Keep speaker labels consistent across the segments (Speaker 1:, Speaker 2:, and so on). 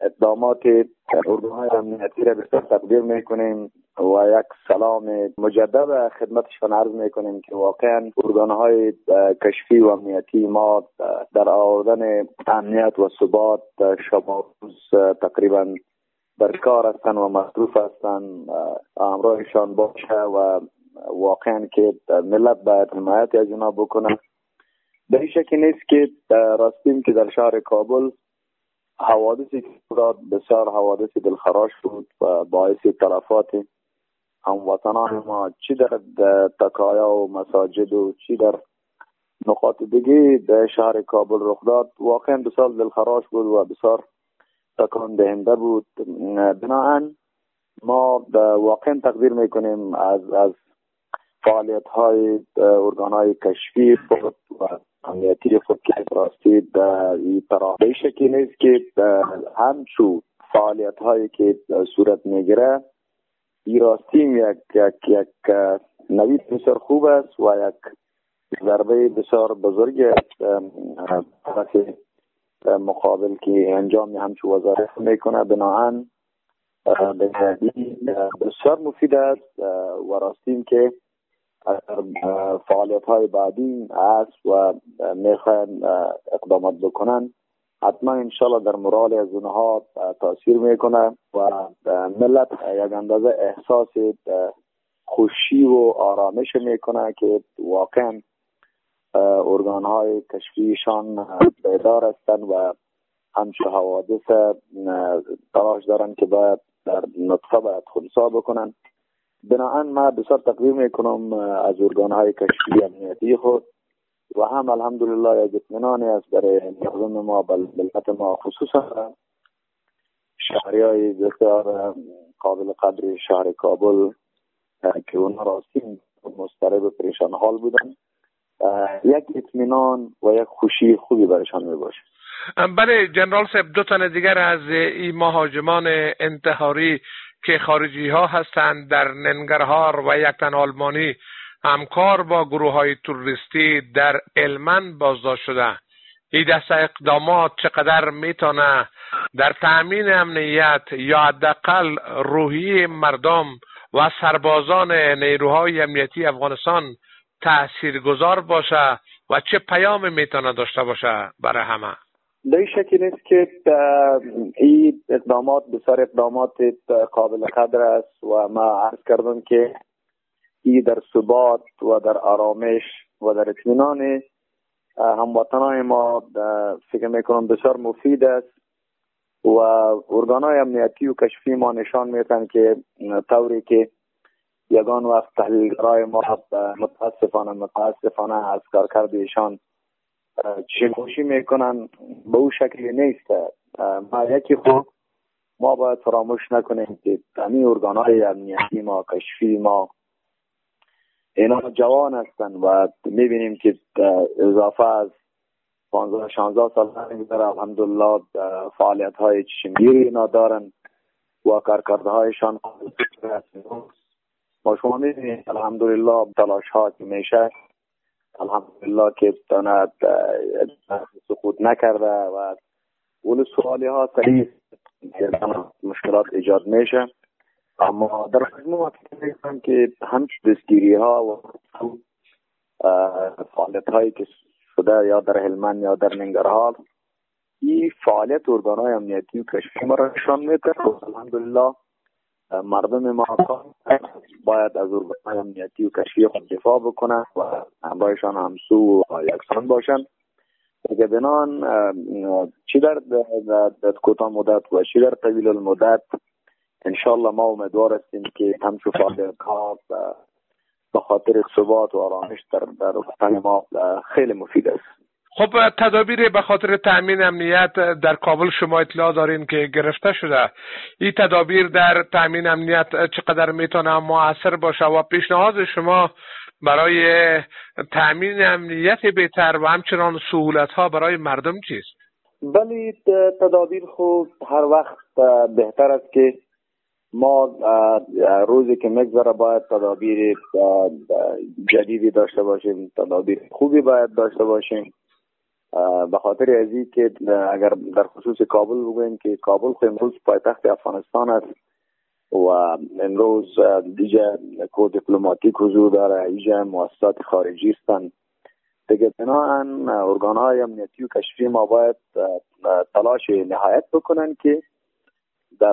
Speaker 1: اقدامات ارگان‌های امنیتی را بسیار تقدیر میکنیم و یک سلام مجدد خدمتشان عرض میکنیم که واقعا ارگان‌های کشفی و امنیتی ما در آوردن امنیت و ثبات شب و روز تقریبا در کار هستند و مصروف هستند. همراهشان باشه و واقعا که ملت باید حمایت از اینا بکنه. در این شکی نیست که راستیم که در شهر کابل حوادثی که بسیار حوادث دلخراش بود و باعث تلفات هموطنان ما چی در تکایا و مساجد و چی در نقاط دیگه در شهر کابل رخ داد. واقعا بسیار دلخراش بود و بسیار تکان دهنده بود. بنابراین ما واقعا تقدیر میکنیم از فعالیت های ارگان های کشفی خود و امنیتی خود که راستی این تراحی شکلی نیست که همچو فعالیت هایی که صورت میگیره این راستی یک نوید بسیار خوب است و یک ضربه بسیار بزرگ طرف مقابل که انجام همچو وزارت میکنه. بناهن بسیار مفید است و راستیم که فعالیت های بعدی است و میخواین اقدامات بکنن حتما انشالله در مورال از اونها تاثیر میکنه و ملت یک اندازه احساس خوشی و آرامش میکنه که واقعا ارگان های کشفیشان بیدار هستند و همچه حوادث تلاش دارن که باید در نطفه باید خونسا بکنن. بنابراین ما بسیار تقدیر میکنم از ارگان های کشفی امنیتی خود و هم الحمدلله یک اطمینانی است برای مردم ما ملت ما خصوصا شهری های بسیار قابل قدر شهر کابل که اونها راستی مضطرب و پریشان حال بودن یک اطمینان و یک خوشی خوبی برایشان میباشه.
Speaker 2: برای جنرال صاحب دو تن دیگر از این مهاجمان انتحاری که خارجی ها هستند در ننگرهار و یک تن آلمانی همکار با گروه های تروریستی در هلمند بازداشت شده. این دسته اقدامات چقدر میتونه در تأمین امنیت یا حداقل روحی مردم و سربازان نیروهای امنیتی افغانستان تاثیرگذار باشه و چه پیام میتونه داشته باشه برای همه؟
Speaker 1: در این شکل نیست که این اقدامات بسیار اقدامات قابل قدر است و ما عرض کردم که این در ثبات و در آرامش و در اطمینان هموطنان ما فکر میکنم بسیار مفید است و ارگان‌های امنیتی و کشفی ما نشان میدن که طوری که یگان وقت تحلیلگرای ما متاسفانه از کارکرد ایشان چشم‌پوشی میکنن به او شکلی نیست. ما یکی خوب ما باید فراموش نکنیم که همین ارگان‌های امنیتی ما کشفی ما اینا جوان هستن و میبینیم که اضافه از 15-16 سال میگذره الحمدلله فعالیت های چشمگیری اینا دارن و کارکردهایشان ما شما میبینید الحمدلله تلاش ها که میشه الحمدلله که تاند سقوط نکرده و اول سوالی ها صحیح مشکلات ایجاد میشه اما در مجموع میگم که همچه دستگیری ها و فعالیت هایی که شده یا در هلمند یا در ننگرهار این فعالیت ارگان های امنیتی و کشفی ما را نشان میده. الحمدلله مردم ما باید از ارگان های امنیتی و کشفی خود دفاع بکنن و همراهشان همسو و یکسان باشن. اگه بنان چی در کوتاه مدت و چی در طویل المدت انشالله ما امیدوار هستیم که همچون فعالیت ها به خاطر ثبات و آرامش در وطن ما خیلی مفید است.
Speaker 2: خب تدابیر به خاطر تأمین امنیت در کابل شما اطلاع دارین که گرفته شده. این تدابیر در تأمین امنیت چقدر میتونه مؤثر باشه و پیشنهاد شما برای تأمین امنیت بهتر و همچنان سهولت ها برای مردم چیست؟
Speaker 1: بله تدابیر خوب هر وقت بهتر است که ما روزی که میگذره باید تدابیر جدیدی داشته باشیم، تدابیر خوبی باید داشته باشیم به خاطر ازی که اگر در خصوص کابل بگویم که کابل خو امروز پایتخت افغانستان است و امروز دیگه کو دیپلماتیک حضور داره، اینجا مؤسسات خارجی هستند دیگه. بنابراین ارگان‌های امنیتی و کشفی ما باید تلاش نهایت بکنن که در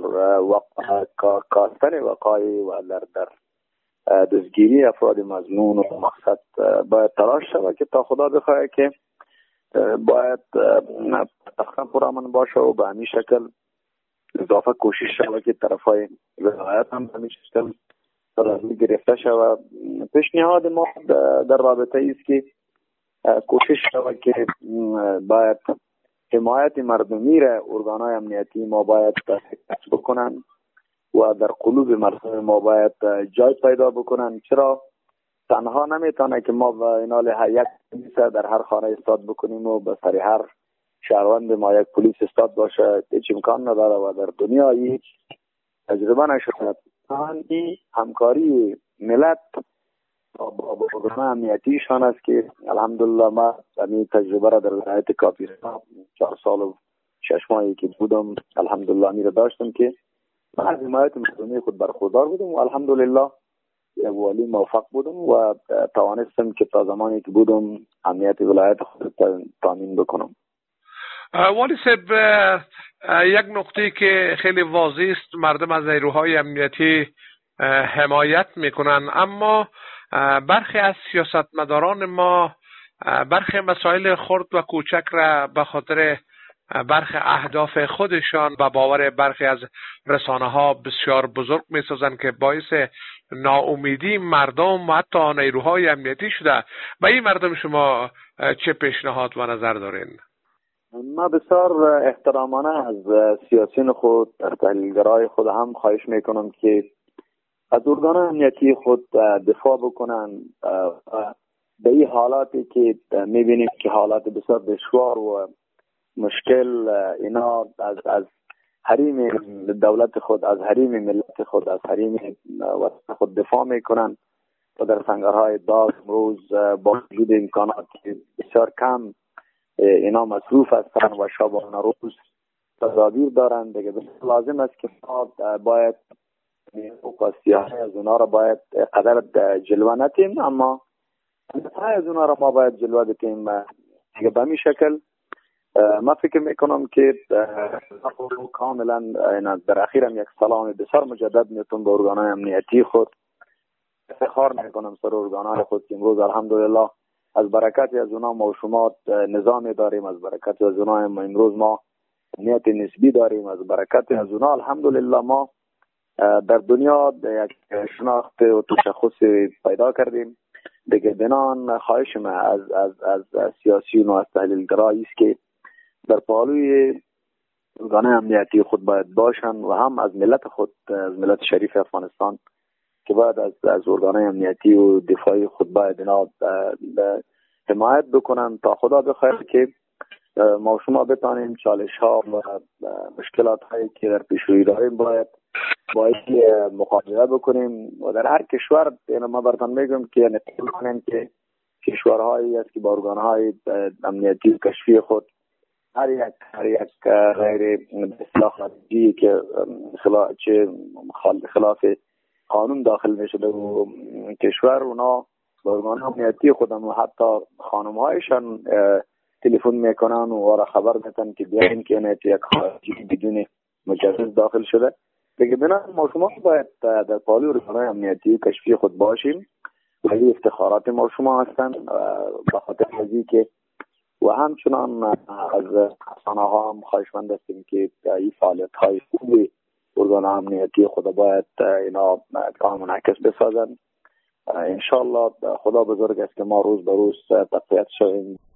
Speaker 1: کاستن وقایع و در دستگیری افراد مظنون و مقصد باید تلاش شود که تا خدا بخواه که باید تخم پرامن باشه و به همین شکل اضافه کوشش شود که طرفای ولایت هم به همین شکل تدابیر گرفته شود. پیشنهاد ما در رابطه است که کوشش شود که باید حمایت مردمی را ارگان‌های امنیتی ما باید کسب بکنن و در قلوب مردم ما باید جای پیدا بکنن. چرا تنها نمیتونه که ما و اینال یک پلیس در هر خانه استاد بکنیم و به سر هر شهروند ما یک پلیس استاد باشه، هیچ امکان نداره و در دنیا هیچ تجربه نشده. این همکاری ملت با ارگان‌های امنیتیشان است که الحمدلله ما این تجربه را در ولایت کاپیران 4 سال و 6 ماهی که بودم الحمدلله می را داشتم که من از حمایت مردمی خود برخوردار بودم و الحمدلله یک والی موفق بودم و توانستم که تا زمانی که بودم امنیت ولایت خود تامین بکنم.
Speaker 2: والی صاحب، یک نکته که خیلی واضح است، مردم از نیروهای امنیتی حمایت میکنن، اما برخی از سیاستمداران ما برخی مسائل خرد و کوچک را به خاطر برخی اهداف خودشان و باور برخی از رسانه ها بسیار بزرگ می سازند که باعث ناامیدی مردم و حتی نیروهای امنیتی شده. به این مردم شما چه پیشنهاد و نظر دارین؟
Speaker 1: ما بسیار احترامانه از سیاسیون خود، از تحلیلگرای خود هم خواهش میکنم که از ارگان امنیتی خود دفاع بکنن. به این حالاتی که میبینیم که حالات بسیار دشوار و مشکل، اینا از حریم دولت خود، از حریم ملت خود، از حریم وطن خود دفاع میکنن و در سنگرهای داغ امروز با وجود امکانات بسیار کم اینا مصروف هستن و شبانه روز تدابیر دارن دیگه. لازم است که ما باید اوقاسیه از اونا را باید قدر جلوه نتیم، اما از اونا را ما باید جلوه بتیم دیگه. به همین شکل ما فکر میکنم که کاملا در اخیرم یک سلام بسیار مجدد میتونم به ارگان‌های امنیتی خود افتخار میکنم سر ارگان‌های خود که امروز الحمدلله از برکت از اونا ما و شما نظامی داریم، از برکت از اونا امروز ما امنیت نسبی داریم، از برکت از اونا الحمدلله ما در دنیا یک شناخت و تشخص پیدا کردیم دیگه. بنان خواهش ما از سیاسیون و از تحلیلگرایی است که در پالوی ارگان امنیتی خود باید باشن و هم از ملت خود، از ملت شریف افغانستان که باید از ارگان امنیتی و دفاعی خود باید اینا حمایت بکنن تا خدا بخواد که ما شما بتانیم چالش ها و مشکلات هایی که در پیش روی داریم باید مقابله بکنیم و در هر کشور ما براتون میگم که نقل کنیم که کشورهایی است که با ارگان های امنیتی و کشفی خود هر یک غیر اصلاح خارجی که خلاف قانون داخل میشده و کشور اونا با ارگان امنیتی خودم و حتی خانم هایشان تلفن میکنن و را خبر میدن که بیاین که امنیتی یک خارجی بدون مجوز داخل شده دیگه. بنا ما شما باید در پالوی ارگان امنیتی کشفی خود باشیم و این افتخارات ما شما هستن به خاطر ازی که و همچنان از رسانه ها هم خواهشمند هستیم که این فعالیت های خوبی ارگان امنیتی خود باید اینا کام منعکس بسازن. انشالله خدا بزرگ است که ما روز به روز تقویت شویم.